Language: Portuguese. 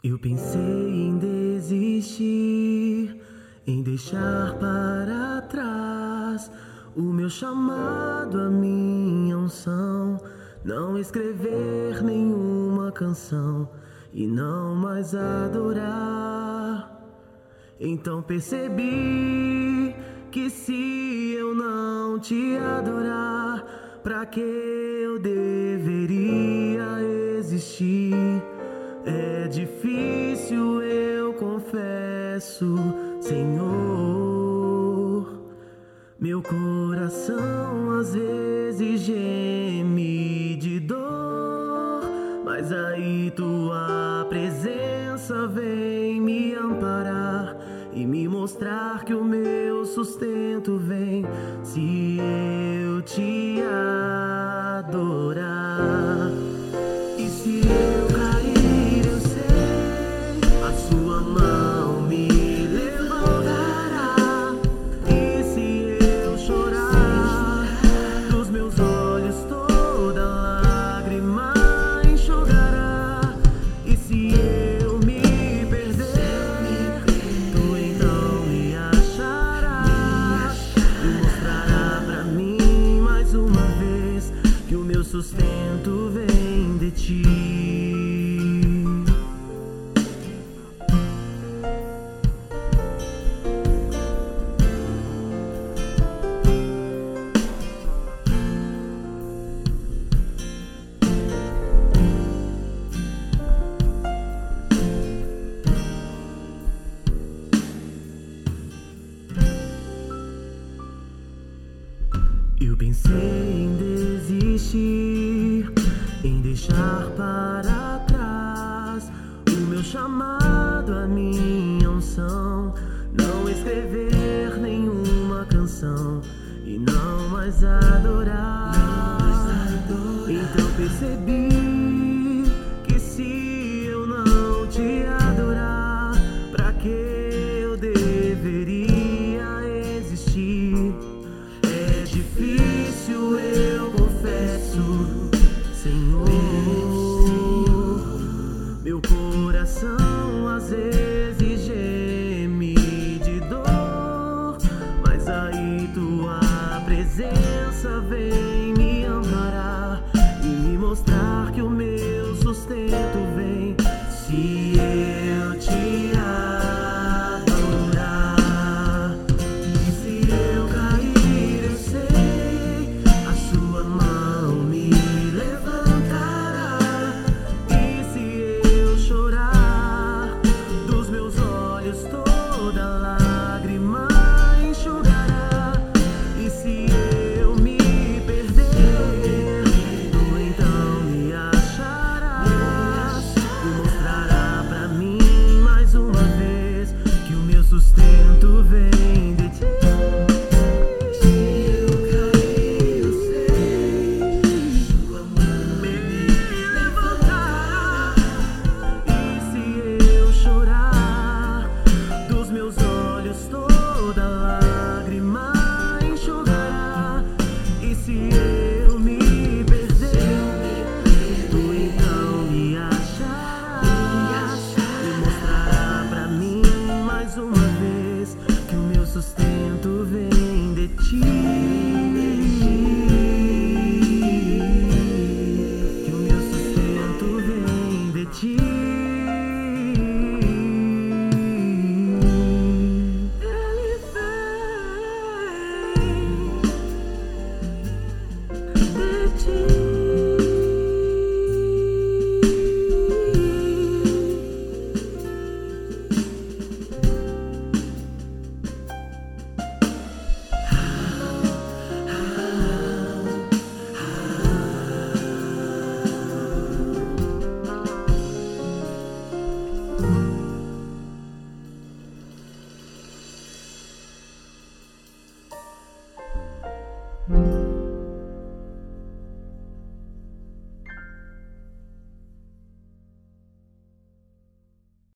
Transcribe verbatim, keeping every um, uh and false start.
Eu pensei em desistir, em deixar para trás o meu chamado, a minha unção, não escrever nenhuma canção e não mais adorar. Então percebi que se eu não te adorar, pra que eu deveria existir? É difícil, eu confesso, Senhor. Meu coração às vezes geme de dor, mas aí tua presença vem me amparar e me mostrar que o meu sustento vem se eu te adorar. E se eu cair, eu sei, a sua mão me levantará. E se eu chorar, dos meus olhos toda lágrima enxugará. E se eu me perder, tu então me acharás e mostrará pra mim mais uma vez que o meu sustento vem de ti. Eu pensei em desistir, em deixar para trás o meu chamado, a minha unção, não escrever nenhuma canção e não mais adorar. Então percebi que se eu não te adorar, pra que eu deveria existir? É difícil, eu confesso, Senhor. Meu coração às vezes geme de dor, mas aí tua presença vem me amparar e me mostrar que o meu sustento vem se eu te adorar. E se eu cair, eu sei, a sua mão me levantará. E se eu chorar, dos meus olhos toda lágrima enxugará. E se eu me perder, tu então me acharás e mostrará pra mim mais uma vez que o meu sustento vem de ti. Se eu cair, eu sei, tua mão me levantará. E se eu chorar, dos meus olhos toda lágrima enxugará. E se eu me perder, tu então me acharás e mostrará pra mim mais uma vez que o meu sustento vem de ti. Que o meu sustento vem de ti. Ele vem de ti.